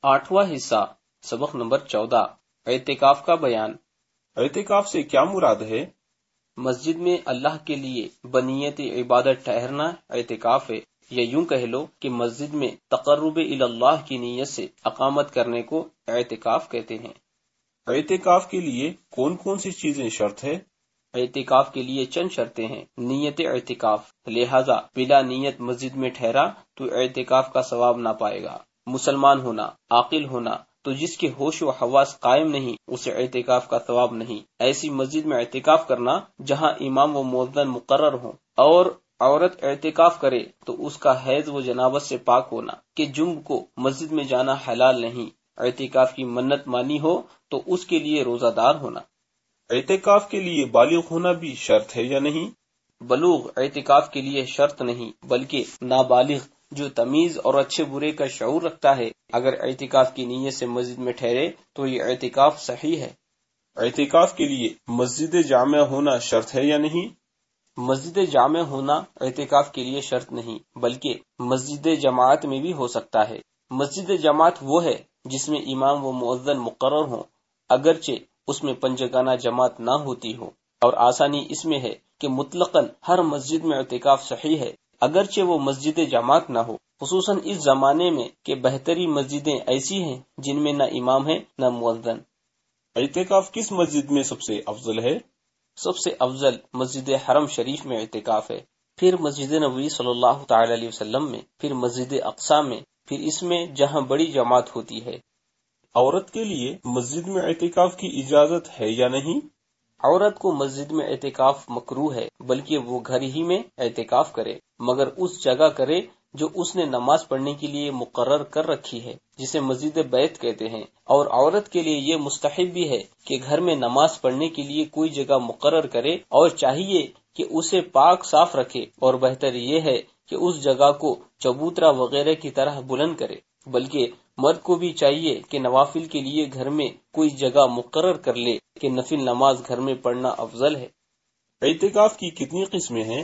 آٹھواں حصہ سبق نمبر 14 اعتکاف کا بیان۔ اعتکاف سے کیا مراد ہے؟ مسجد میں اللہ کے لیے بنیت عبادت ٹھہرنا اعتکاف ہے، یا یوں کہہ لو کہ مسجد میں تقرب اللہ کی نیت سے اقامت کرنے کو اعتکاف کہتے ہیں۔ اعتکاف کے لیے کون کون سی چیزیں شرط ہے؟ اعتکاف کے لیے چند شرطیں ہیں۔ نیت اعتکاف، لہذا بلا نیت مسجد میں ٹھہرا تو اعتکاف کا ثواب نہ پائے گا۔ مسلمان ہونا، عاقل ہونا، تو جس کے ہوش و حواس قائم نہیں اسے اعتکاف کا ثواب نہیں۔ ایسی مسجد میں اعتکاف کرنا جہاں امام و مؤذن مقرر ہوں، اور عورت اعتکاف کرے تو اس کا حیض و جنابت سے پاک ہونا، کہ جنب کو مسجد میں جانا حلال نہیں۔ اعتکاف کی منت مانی ہو تو اس کے لیے روزہ دار ہونا۔ اعتکاف کے لیے بالغ ہونا بھی شرط ہے یا نہیں؟ بلوغ اعتکاف کے لیے شرط نہیں، بلکہ نابالغ جو تمیز اور اچھے برے کا شعور رکھتا ہے اگر اعتکاف کی نیت سے مسجد میں ٹھہرے تو یہ اعتکاف صحیح ہے۔ اعتکاف کے لیے مسجد جامع ہونا شرط ہے یا نہیں؟ مسجد جامع ہونا اعتکاف کے لیے شرط نہیں، بلکہ مسجد جماعت میں بھی ہو سکتا ہے۔ مسجد جماعت وہ ہے جس میں امام و مؤذن مقرر ہوں، اگرچہ اس میں پنجگانہ جماعت نہ ہوتی ہو، اور آسانی اس میں ہے کہ مطلقاً ہر مسجد میں اعتکاف صحیح ہے اگرچہ وہ مسجد جماعت نہ ہو، خصوصاً اس زمانے میں کہ بہتری مسجدیں ایسی ہیں جن میں نہ امام ہے نہ مؤذن۔ اعتکاف کس مسجد میں سب سے افضل ہے؟ سب سے افضل مسجد حرم شریف میں اعتکاف ہے، پھر مسجد نبوی صلی اللہ تعالی علیہ وسلم میں، پھر مسجد اقصی میں، پھر اس میں جہاں بڑی جماعت ہوتی ہے۔ عورت کے لیے مسجد میں اعتکاف کی اجازت ہے یا نہیں؟ عورت کو مسجد میں اعتکاف مکروہ ہے، بلکہ وہ گھر ہی میں اعتکاف کرے، مگر اس جگہ کرے جو اس نے نماز پڑھنے کے لیے مقرر کر رکھی ہے، جسے مسجد بیت کہتے ہیں۔ اور عورت کے لیے یہ مستحب بھی ہے کہ گھر میں نماز پڑھنے کے لیے کوئی جگہ مقرر کرے، اور چاہیے کہ اسے پاک صاف رکھے، اور بہتر یہ ہے کہ اس جگہ کو چبوترا وغیرہ کی طرح بلند کرے۔ بلکہ مرد کو بھی چاہیے کہ نوافل کے لیے گھر میں کوئی جگہ مقرر کر لے کہ نفل نماز گھر میں پڑھنا افضل ہے۔ اعتکاف کی کتنی قسمیں ہیں؟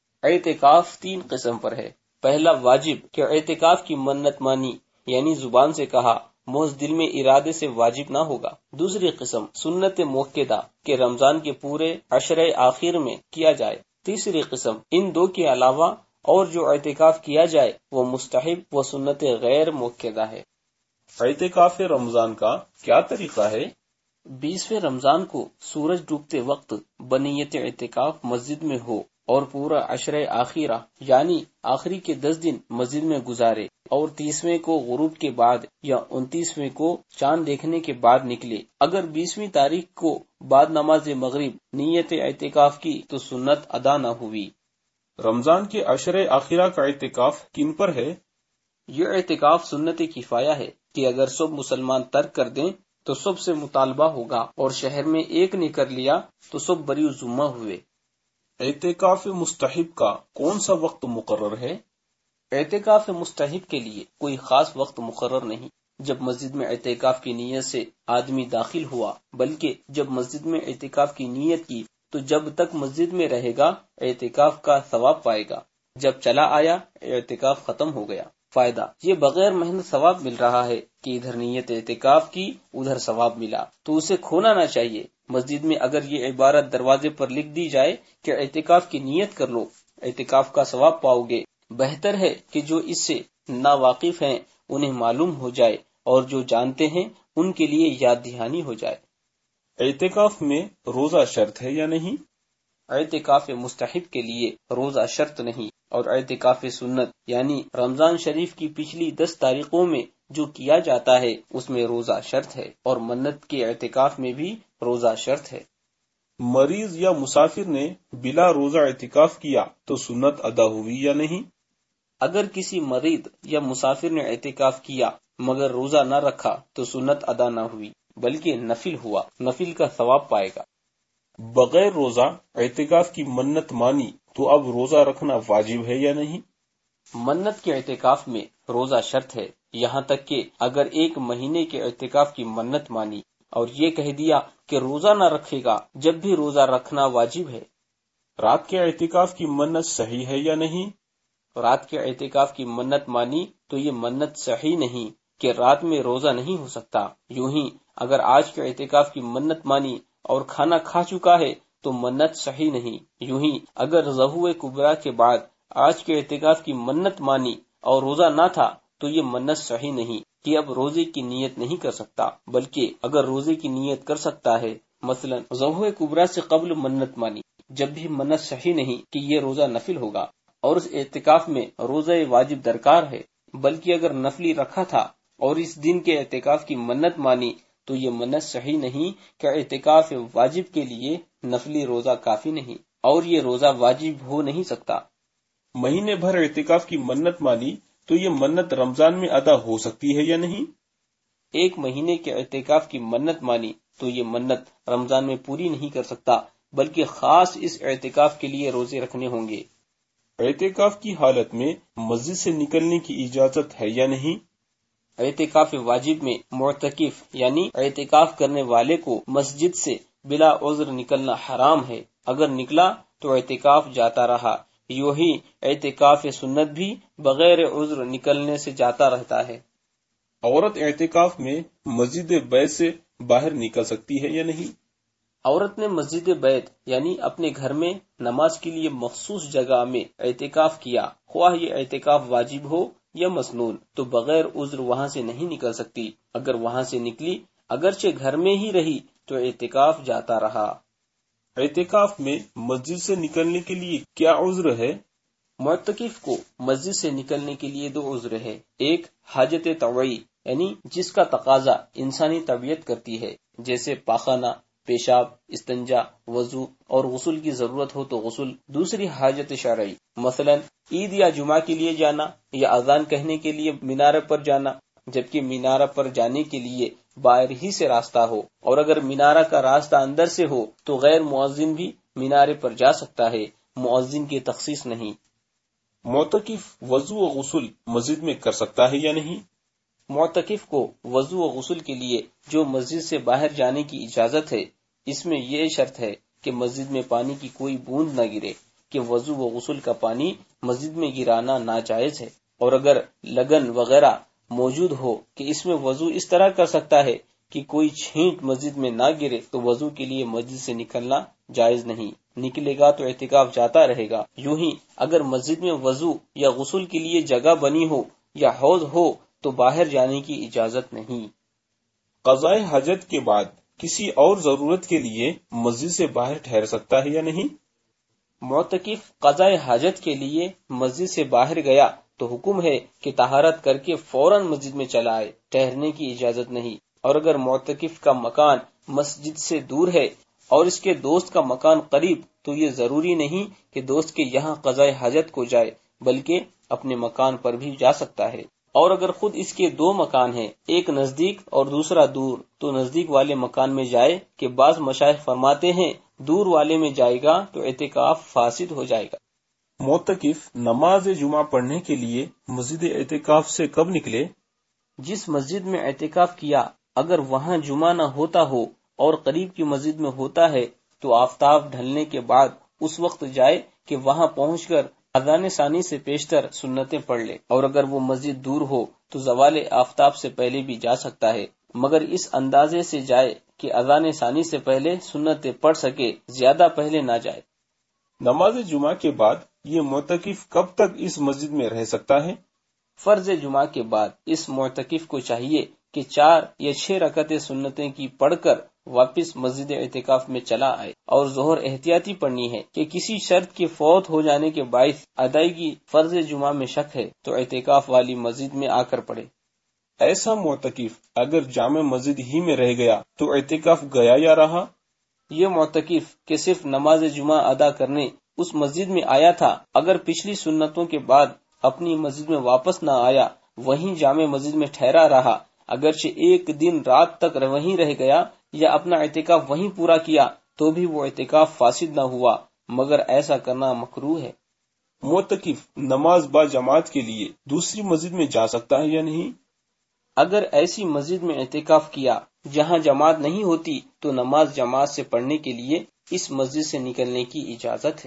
اعتکاف 3 قسم پر ہے۔ پہلا واجب کہ اعتکاف کی منت مانی، یعنی زبان سے کہا، محض دل میں ارادے سے واجب نہ ہوگا۔ دوسری قسم سنت موقدہ کہ رمضان کے پورے عشرے آخر میں کیا جائے۔ تیسری قسم ان دو کے علاوہ اور جو اعتکاف کیا جائے وہ مستحب و سنت غیر موقدہ ہے۔ اعتکاف رمضان کا کیا طریقہ ہے؟ 20ویں رمضان کو سورج ڈوبتے وقت بنیت اعتکاف مسجد میں ہو اور پورا عشرہ آخرہ یعنی آخری کے 10 دن مسجد میں گزارے، اور 30ویں کو غروب کے بعد یا 29ویں کو چاند دیکھنے کے بعد نکلے۔ اگر 20ویں تاریخ کو بعد نماز مغرب نیت اعتکاف کی تو سنت ادا نہ ہوئی۔ رمضان کے عشرہ آخرہ کا اعتکاف کن پر ہے؟ یہ اعتکاف سنت کفایہ ہے کہ اگر سب مسلمان ترک کر دیں تو سب سے مطالبہ ہوگا، اور شہر میں ایک نے کر لیا تو سب بری ذمہ ہوئے۔ اعتکاف مستحب کا کون سا وقت مقرر ہے؟ اعتکاف مستحب کے لیے کوئی خاص وقت مقرر نہیں جب مسجد میں اعتکاف کی نیت سے آدمی داخل ہوا، بلکہ جب مسجد میں اعتکاف کی نیت کی تو جب تک مسجد میں رہے گا اعتکاف کا ثواب پائے گا، جب چلا آیا اعتکاف ختم ہو گیا۔ فائدہ یہ بغیر محنت ثواب مل رہا ہے کہ ادھر نیت اعتکاف کی ادھر ثواب ملا، تو اسے کھونا نہ چاہیے۔ مسجد میں اگر یہ عبارت دروازے پر لکھ دی جائے کہ اعتکاف کی نیت کر لو، اعتکاف کا ثواب پاؤ گے، بہتر ہے کہ جو اس سے ناواقف ہیں انہیں معلوم ہو جائے، اور جو جانتے ہیں ان کے لیے یاد دہانی ہو جائے۔ اعتکاف میں روزہ شرط ہے یا نہیں؟ اعتکاف مستحب کے لیے روزہ شرط نہیں، اور اعتکاف سنت یعنی رمضان شریف کی پچھلی 10 تاریخوں میں جو کیا جاتا ہے اس میں روزہ شرط ہے، اور منت کے اعتکاف میں بھی روزہ شرط ہے۔ مریض یا مسافر نے بلا روزہ اعتکاف کیا تو سنت ادا ہوئی یا نہیں؟ اگر کسی مریض یا مسافر نے اعتکاف کیا مگر روزہ نہ رکھا تو سنت ادا نہ ہوئی، بلکہ نفل ہوا، نفل کا ثواب پائے گا۔ بغیر روزہ اعتکاف کی منت مانی تو اب روزہ رکھنا واجب ہے یا نہیں؟ منت کے اعتکاف میں روزہ شرط ہے، یہاں تک کہ اگر 1 مہینے کے اعتکاف کی منت مانی اور یہ کہہ دیا کہ روزہ نہ رکھے گا جب بھی روزہ رکھنا واجب ہے۔ رات کے اعتکاف کی منت صحیح ہے یا نہیں؟ رات کے اعتکاف کی منت مانی تو یہ منت صحیح نہیں، کہ رات میں روزہ نہیں ہو سکتا۔ یوں ہی اگر آج کے اعتکاف کی منت مانی اور کھانا کھا چکا ہے تو منت صحیح نہیں۔ یوں ہی اگر ظہور کبریٰ کے بعد آج کے اعتکاف کی منت مانی اور روزہ نہ تھا تو یہ منت صحیح نہیں کہ اب روزے کی نیت نہیں کر سکتا، بلکہ اگر روزے کی نیت کر سکتا ہے، مثلا ظہور کبریٰ سے قبل منت مانی، جب بھی منت صحیح نہیں کہ یہ روزہ نفل ہوگا اور اس اعتکاف میں روزہ واجب درکار ہے، بلکہ اگر نفلی رکھا تھا اور اس دن کے اعتکاف کی منت مانی تو یہ منت صحیح نہیں کہ اعتکاف واجب کے لیے نفلی روزہ کافی نہیں اور یہ روزہ واجب ہو نہیں سکتا۔ مہینے بھر اعتکاف کی منت مانی تو یہ منت رمضان میں ادا ہو سکتی ہے یا نہیں؟ ایک مہینے کے اعتکاف کی منت مانی تو یہ منت رمضان میں پوری نہیں کر سکتا، بلکہ خاص اس اعتکاف کے لیے روزے رکھنے ہوں گے۔ اعتکاف کی حالت میں مسجد سے نکلنے کی اجازت ہے یا نہیں؟ اعتکاف واجب میں معتکف یعنی اعتکاف کرنے والے کو مسجد سے بلا عذر نکلنا حرام ہے۔ اگر نکلا تو اعتکاف جاتا رہا۔ یوں ہی اعتکاف سنت بھی بغیر عذر نکلنے سے جاتا رہتا ہے۔ عورت اعتکاف میں مسجد بیت سے باہر نکل سکتی ہے یا نہیں؟ عورت نے مسجد بیت یعنی اپنے گھر میں نماز کے لیے مخصوص جگہ میں اعتکاف کیا، خواہ یہ اعتکاف واجب ہو یا مسنون، تو بغیر عذر وہاں سے نہیں نکل سکتی۔ اگر وہاں سے نکلی اگرچہ گھر میں ہی رہی تو اعتکاف جاتا رہا۔ اعتکاف میں مسجد سے نکلنے کے لیے کیا عذر ہے؟ معتکف کو مسجد سے نکلنے کے لیے دو عذر ہے۔ ایک حاجت طبعی یعنی جس کا تقاضا انسانی طبیعت کرتی ہے، جیسے پاخانہ، پیشاب، استنجا، وضو اور غسل کی ضرورت ہو تو غسل۔ دوسری حاجت شرعی، مثلا عید یا جمعہ کے لیے جانا یا اذان کہنے کے لیے مینارے پر جانا، جبکہ مینارہ پر جانے کے لیے باہر ہی سے راستہ ہو، اور اگر مینارہ کا راستہ اندر سے ہو تو غیر مؤذن بھی مینارے پر جا سکتا ہے، مؤذن کی تخصیص نہیں۔ معتکف وضو و غسل مسجد میں کر سکتا ہے یا نہیں؟ معتکف کو وضو و غسل کے لیے جو مسجد سے باہر جانے کی اجازت ہے، اس میں یہ شرط ہے کہ مسجد میں پانی کی کوئی بوند نہ گرے، کہ وضو و غسل کا پانی مسجد میں گرانا ناجائز ہے، اور اگر لگن وغیرہ موجود ہو کہ اس میں وضو اس طرح کر سکتا ہے کہ کوئی چھینٹ مسجد میں نہ گرے تو وضو کے لیے مسجد سے نکلنا جائز نہیں۔ نکلے گا تو اعتکاف جاتا رہے گا۔ یوں ہی اگر مسجد میں وضو یا غسل کے لیے جگہ بنی ہو یا حوض ہو تو باہر جانے کی اجازت نہیں۔ قضاء حاجت کے بعد کسی اور ضرورت کے لیے مسجد سے باہر ٹھہر سکتا ہے یا نہیں؟ معتکف قضاء حاجت کے لیے مسجد سے باہر گیا تو حکم ہے کہ طہارت کر کے فوراً مسجد میں چلا آئے، ٹھہرنے کی اجازت نہیں۔ اور اگر معتکف کا مکان مسجد سے دور ہے اور اس کے دوست کا مکان قریب تو یہ ضروری نہیں کہ دوست کے یہاں قضاء حاجت کو جائے، بلکہ اپنے مکان پر بھی جا سکتا ہے۔ اور اگر خود اس کے دو مکان ہیں، ایک نزدیک اور دوسرا دور، تو نزدیک والے مکان میں جائے، کہ بعض مشائخ فرماتے ہیں دور والے میں جائے گا تو اعتکاف فاسد ہو جائے گا۔ معتکف نماز جمعہ پڑھنے کے لیے مسجد اعتکاف سے کب نکلے؟ جس مسجد میں اعتکاف کیا اگر وہاں جمعہ نہ ہوتا ہو اور قریب کی مسجد میں ہوتا ہے تو آفتاب ڈھلنے کے بعد اس وقت جائے کہ وہاں پہنچ کر اذان ثانی سے پیشتر سنتیں پڑھ لے، اور اگر وہ مسجد دور ہو تو زوال آفتاب سے پہلے بھی جا سکتا ہے، مگر اس اندازے سے جائے کہ اذان ثانی سے پہلے سنتیں پڑھ سکے، زیادہ پہلے نہ جائے۔ نماز جمعہ کے بعد یہ معتکف کب تک اس مسجد میں رہ سکتا ہے؟ فرض جمعہ کے بعد اس معتکف کو چاہیے کہ 4 یا 6 رکعتیں سنتیں کی پڑھ کر واپس مسجد اعتکاف میں چلا آئے، اور ظہر احتیاطی پڑھنی ہے کہ کسی شرط کے فوت ہو جانے کے باعث ادائیگی فرض جمعہ میں شک ہے تو اعتکاف والی مسجد میں آ کر پڑھے۔ ایسا معتکف اگر جامع مسجد ہی میں رہ گیا تو اعتکاف گیا یا رہا؟ یہ معتکف کہ صرف نماز جمعہ ادا کرنے اس مسجد میں آیا تھا، اگر پچھلی سنتوں کے بعد اپنی مسجد میں واپس نہ آیا، وہیں جامع مسجد میں ٹھہرا رہا، اگرچہ ایک دن رات تک وہیں رہ گیا یا اپنا اعتکاف وہیں پورا کیا تو بھی وہ اعتکاف فاسد نہ ہوا، مگر ایسا کرنا مکروہ ہے۔ معتکف نماز با جماعت کے لیے دوسری مسجد میں جا سکتا ہے یا نہیں؟ اگر ایسی مسجد میں اعتکاف کیا جہاں جماعت نہیں ہوتی تو نماز جماعت سے پڑھنے کے لیے اس مسجد سے نکلنے کی اجازت ہے۔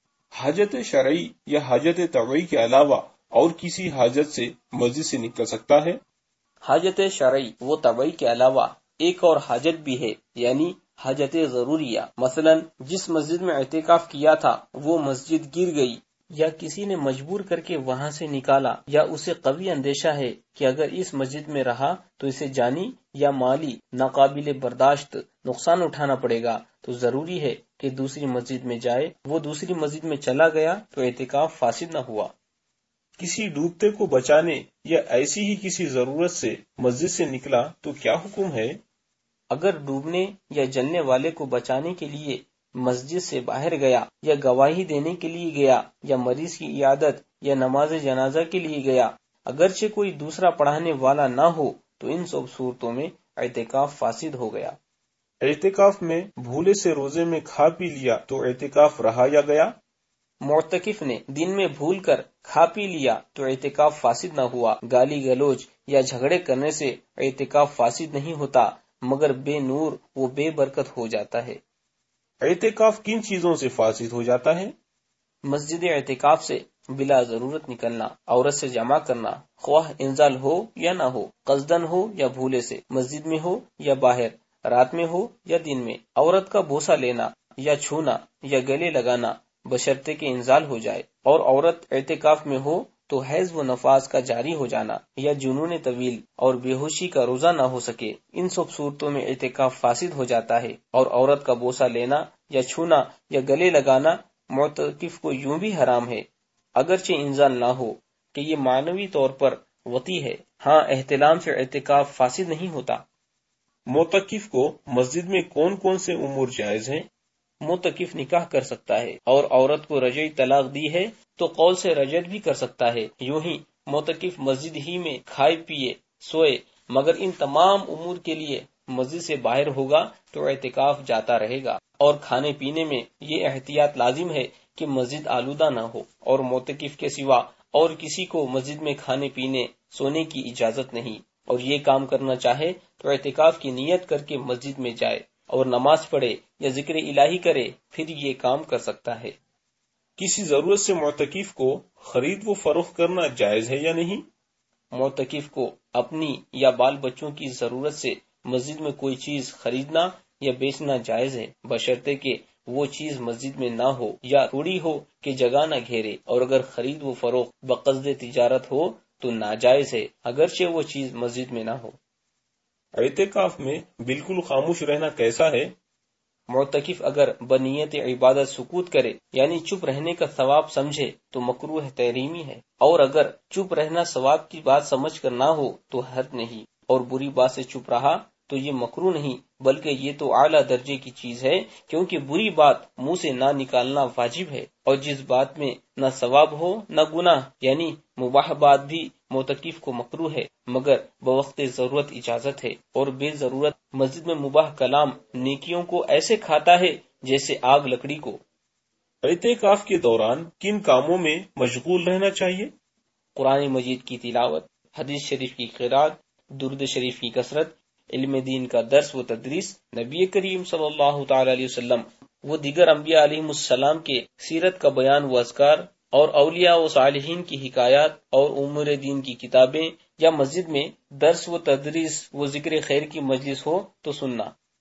حاجت شرعی یا حاجت طبعی کے علاوہ اور کسی حاجت سے مسجد سے نکل سکتا ہے؟ حاجت شرعی وہ طبعی کے علاوہ ایک اور حاجت بھی ہے، یعنی حاجت ضروریہ۔ مثلا جس مسجد میں اعتکاف کیا تھا وہ مسجد گر گئی، یا کسی نے مجبور کر کے وہاں سے نکالا، یا اسے قوی اندیشہ ہے کہ اگر اس مسجد میں رہا تو اسے جانی یا مالی ناقابل برداشت نقصان اٹھانا پڑے گا، تو ضروری ہے کہ دوسری مسجد میں جائے۔ وہ دوسری مسجد میں چلا گیا تو اعتکاف فاسد نہ ہوا۔ کسی ڈوبتے کو بچانے یا ایسی ہی کسی ضرورت سے مسجد سے نکلا تو کیا حکم ہے؟ اگر ڈوبنے یا جلنے والے کو بچانے کے لیے مسجد سے باہر گیا، یا گواہی دینے کے لیے گیا، یا مریض کی عیادت یا نماز جنازہ کے لیے گیا، اگرچہ کوئی دوسرا پڑھانے والا نہ ہو، تو ان سب صورتوں میں اعتکاف فاسد ہو گیا۔ اعتکاف میں بھولے سے روزے میں کھا پی لیا تو اعتکاف رہا یا گیا؟ معتکف نے دن میں بھول کر کھا پی لیا تو اعتکاف فاسد نہ ہوا۔ گالی گلوچ یا جھگڑے کرنے سے اعتکاف فاسد نہیں ہوتا، مگر بے نور وہ بے برکت ہو جاتا ہے۔ اعتکاف کن چیزوں سے فاسد ہو جاتا ہے؟ مسجد اعتکاف سے بلا ضرورت نکلنا، عورت سے جمع کرنا، خواہ انزال ہو یا نہ ہو، قصدن ہو یا بھولے سے، مسجد میں ہو یا باہر، رات میں ہو یا دن میں، عورت کا بوسہ لینا یا چھونا یا گلے لگانا بشرطے کہ انزال ہو جائے، اور عورت اعتکاف میں ہو تو حیض و نفاس کا جاری ہو جانا، یا جنون طویل اور بے ہوشی کا روزہ نہ ہو سکے، ان سب صورتوں میں اعتکاف فاسد ہو جاتا ہے۔ اور عورت کا بوسہ لینا یا چھونا یا گلے لگانا معتکف کو یوں بھی حرام ہے، اگرچہ انزال نہ ہو کہ یہ معنوی طور پر وطی ہے۔ ہاں، احتلام سے اعتکاف فاسد نہیں ہوتا۔ معتکف کو مسجد میں کون کون سے امور جائز ہیں؟ معتکف نکاح کر سکتا ہے، اور عورت کو رجعی طلاق دی ہے تو قول سے رجعت بھی کر سکتا ہے۔ یوں ہی معتکف مسجد ہی میں کھائے پیے سوئے، مگر ان تمام امور کے لیے مسجد سے باہر ہوگا تو اعتکاف جاتا رہے گا۔ اور کھانے پینے میں یہ احتیاط لازم ہے کہ مسجد آلودہ نہ ہو، اور معتکف کے سوا اور کسی کو مسجد میں کھانے پینے سونے کی اجازت نہیں، اور یہ کام کرنا چاہے تو اعتکاف کی نیت کر کے مسجد میں جائے اور نماز پڑھے یا ذکر الہی کرے، پھر یہ کام کر سکتا ہے۔ کسی ضرورت سے معتکف کو خرید و فروخت کرنا جائز ہے یا نہیں؟ معتکف کو اپنی یا بال بچوں کی ضرورت سے مسجد میں کوئی چیز خریدنا یا بیچنا جائز ہے، بشرطے کہ وہ چیز مسجد میں نہ ہو یا تھوڑی ہو کہ جگہ نہ گھیرے، اور اگر خرید و فروخت بقصد تجارت ہو تو ناجائز ہے، اگرچہ وہ چیز مسجد میں نہ ہو۔ اعتکاف میں بالکل خاموش رہنا کیسا ہے؟ معتکف اگر بنیت عبادت سکوت کرے، یعنی چپ رہنے کا ثواب سمجھے تو مکروہ تحریمی ہے، اور اگر چپ رہنا ثواب کی بات سمجھ کر نہ ہو تو حرج نہیں، اور بری بات سے چپ رہا تو یہ مکروہ نہیں بلکہ یہ تو اعلیٰ درجے کی چیز ہے، کیونکہ بری بات منہ سے نہ نکالنا واجب ہے، اور جس بات میں نہ ثواب ہو نہ گناہ، یعنی مباح بات بھی معتکف کو مکروہ ہے، مگر بوقت ضرورت اجازت ہے، اور بے ضرورت مسجد میں مباح کلام نیکیوں کو ایسے کھاتا ہے جیسے آگ لکڑی کو۔ اعتکاف کے دوران کن کاموں میں مشغول رہنا چاہیے؟ قرآن مجید کی تلاوت، حدیث شریف کی قرات، درود شریف کی کثرت، علم دین کا درس و تدریس، نبی کریم صلی اللہ تعالی علیہ وسلم و دیگر انبیاء علیہم السلام کے سیرت کا بیان و اذکار، اور اولیاء و صالحین کی حکایات اور امور دین کی کتابیں، یا مسجد میں درس و تدریس و ذکر خیر کی مجلس ہو تو سننا۔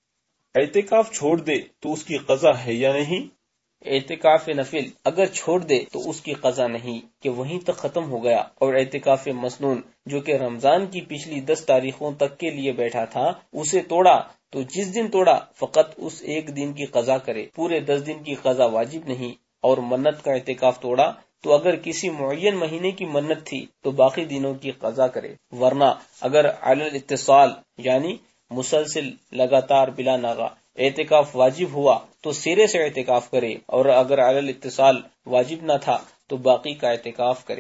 اعتکاف چھوڑ دے تو اس کی قضا ہے یا نہیں؟ اعتکاف نفل اگر چھوڑ دے تو اس کی قضا نہیں کہ وہیں تک ختم ہو گیا، اور اعتکاف مسنون جو کہ رمضان کی پچھلی 10 تاریخوں تک کے لیے بیٹھا تھا اسے توڑا تو جس دن توڑا فقط اس ایک دن کی قضا کرے، پورے 10 دن کی قضا واجب نہیں۔ اور منت کا اعتکاف توڑا تو اگر کسی معین مہینے کی منت تھی تو باقی دنوں کی قضا کرے، ورنہ اگر علی الاتصال یعنی مسلسل لگاتار بلا ناغہ اعتکاف واجب ہوا تو سرے سے اعتکاف کرے، اور اگر علی الاتصال واجب نہ تھا تو باقی کا اعتکاف کرے۔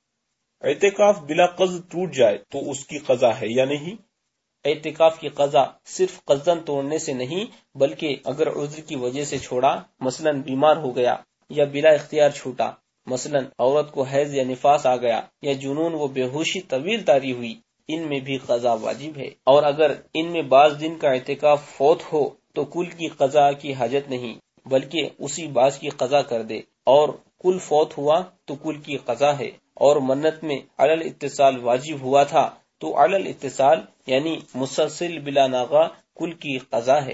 اعتکاف بلا قصد ٹوٹ جائے تو اس کی قضا ہے یا نہیں؟ اعتکاف کی قضا صرف قصدن توڑنے سے نہیں بلکہ اگر عذر کی وجہ سے چھوڑا، مثلا بیمار ہو گیا یا بلا اختیار چھوٹا، مثلا عورت کو حیض یا نفاس آ گیا یا جنون و بے ہوشی طویل طاری ہوئی، ان میں بھی قضا واجب ہے۔ اور اگر ان میں بعض دن کا اعتکاف فوت ہو تو کل کی قضا کی حاجت نہیں بلکہ اسی بعض کی قضا کر دے، اور کل فوت ہوا تو کل کی قضا ہے۔ اور منت میں علی الاتصال واجب ہوا تھا تو علی الاتصال یعنی مسلسل بلا ناغہ کل کی قضا ہے۔